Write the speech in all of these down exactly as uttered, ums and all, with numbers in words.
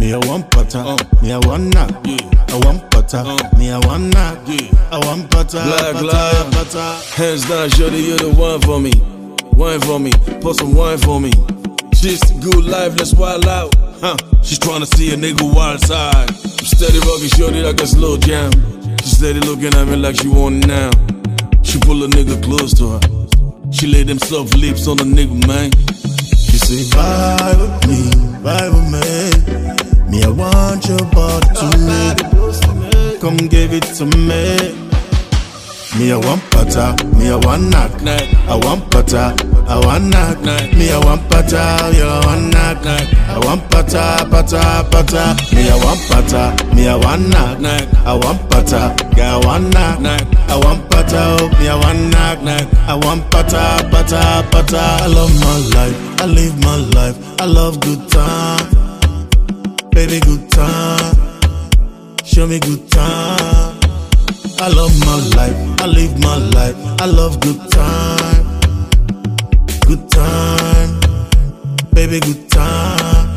Me a one butter, uh, me a one knock, yeah. I want butter, uh, me a one knock, yeah. I want butter, Black butter, Lion, butter. Hands down, shorty, you're the one for me. Wine for me, pour some wine for me. She's good life, let's wild out. Huh. She's tryna see a nigga wild side. I'm steady rockin' shorty like a slow jam. She steady looking at me like she want it now. She pull a nigga close to her. She lay them soft lips on the nigga, man. She say, vibe with me, vibe with me. Me, I want your body tonight. Come give it to me. Me, I want butter, me, I want knock. I want butter, I want knock. Me, I want butter, you want knock. I want butter, butter, butter. Me, I want butter, me, I want knock. I want butter, yeah, I want knock. I want butter, oh, me, I want knock. I want butter, butter, butter. I love my life, I live my life. I love good time, baby, good time. Show me good time. I love my life, I live my life. I love good time, good time, baby, good time.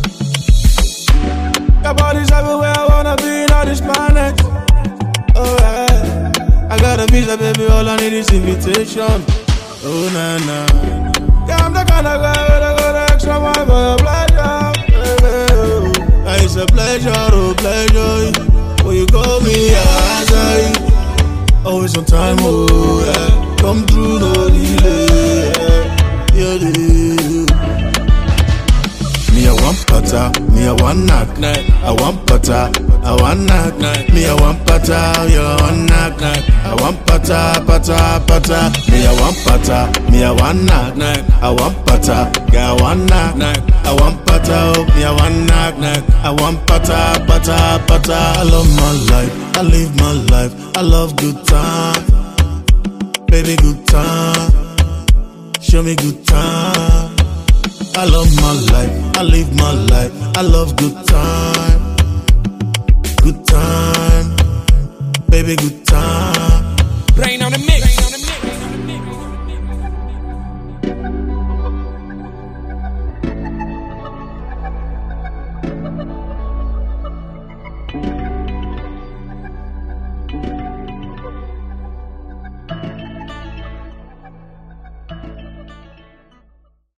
Your body's everywhere, I wanna be in all this planet. Oh yeah, I got a visa, baby, all I need is invitation. Oh na na, yeah, I'm the kind of guy that go the extra mile for your pleasure, baby. It's a pleasure, oh pleasure. When you call me, I say, always on time, oh yeah. Come through, no delay, yeah. Yeah, yeah. Me, I want butter, me, I want knock. I want butter, I want knock. Me, I want butter, you want knock. I want butter, butter, butter. Me, I want butter, me, I want knock. I want butter, yeah, I want knock. I want butter, oh, me, I want knock. I want butter, butter, butter. I love my life, I live my life. I love good time, baby, good time. Show me good time. I love my life, I live my life. I love good time, good time, baby, good time.